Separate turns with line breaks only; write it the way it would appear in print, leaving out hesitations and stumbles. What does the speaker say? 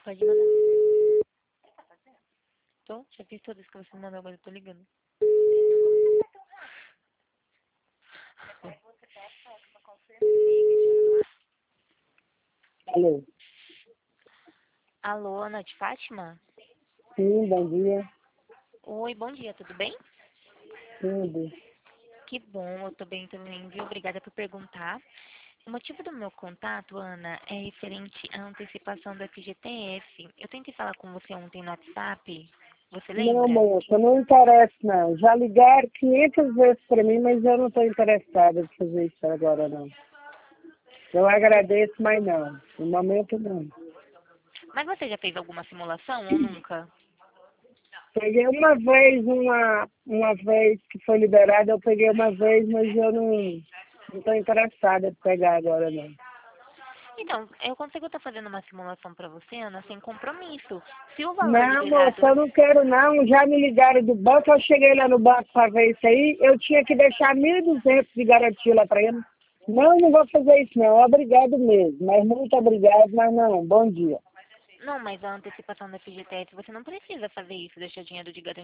Pode mandar. Tô? Já fiz todas que você mandou, agora eu tô ligando.
Alô?
Alô, Ana de Fátima?
Sim, bom dia.
Oi, bom dia, tudo bem?
Tudo.
Que bom, eu tô bem também, viu? Obrigada por perguntar. O motivo do meu contato, Ana, é referente à antecipação do FGTS. Eu tentei falar com você ontem no WhatsApp, você
Não,
lembra?
moça, não interessa, não. Já ligaram 500 vezes para mim, mas eu não estou interessada em fazer isso agora, não. Eu agradeço, mas não. No momento, não.
Mas você já fez alguma simulação ou nunca?
Peguei uma vez que foi liberada, eu peguei uma vez, mas eu não estou interessada em pegar agora, não.
Então, eu consigo estar fazendo uma simulação para você, Ana, sem compromisso. Se o valor
Não, moça,
liberado...
eu não quero não. Já me ligaram do banco, eu cheguei lá no banco para ver isso aí, eu tinha que deixar 1.200 de garantia lá para ele. Não, não vou fazer isso não. Obrigado mesmo, mas muito obrigado, mas não. Bom dia.
Não, mas a antecipação da FGTS, você não precisa fazer isso, deixar dinheiro de garantia.